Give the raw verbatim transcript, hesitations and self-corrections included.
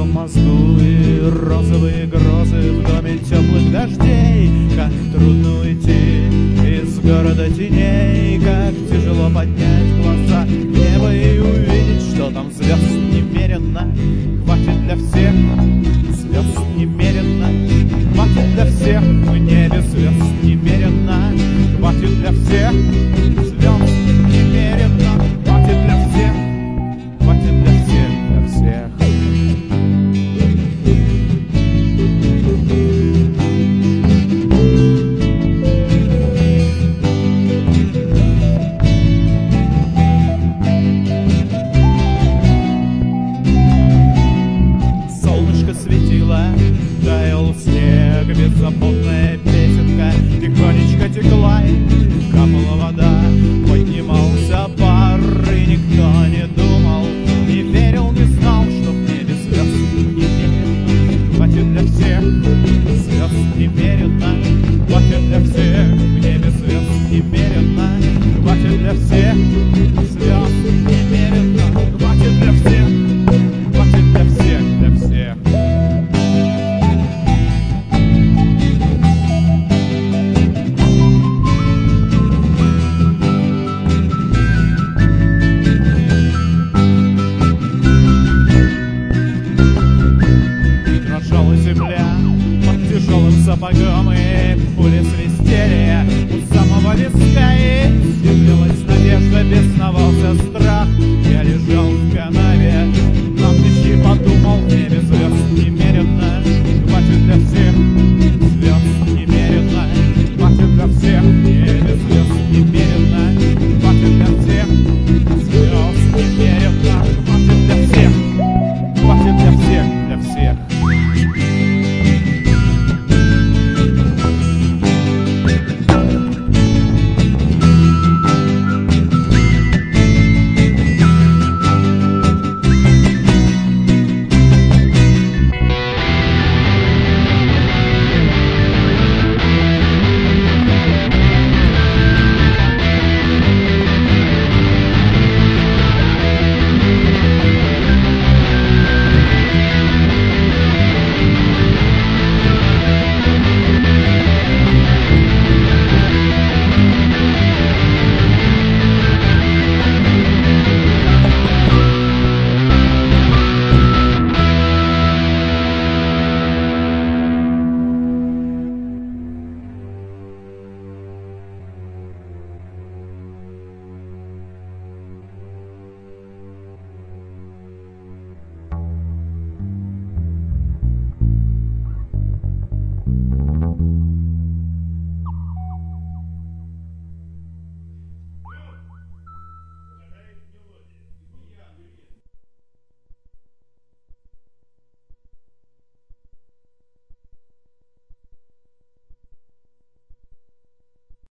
моем мозгу и розовые грозы в доме теплых дождей. Как трудно уйти из города теней, как тяжело поднять глаза в небо и увидеть, что там звезд немерено. Хватит для всех звезд немерено, хватит для всех в небе звезд немерено, хватит для всех звезд немерено, хватит для всех, хватит для всех, для всех. Солнышко светило, таял снег, беззаботная песенка тихонечко текла, и капала вода, поднимался пар, и никто не думал, не верил, не знал, что в небе звезд немерено. Хватит для всех звезд немерено, хватит для всех в небе звезд немерено, хватит для всех звезд немерено, хватит для всех, хватит для всех, для всех. Земля под тяжелым сапогом, и пули свистели у самого виска, и сиплилась надежда, бесновался страх.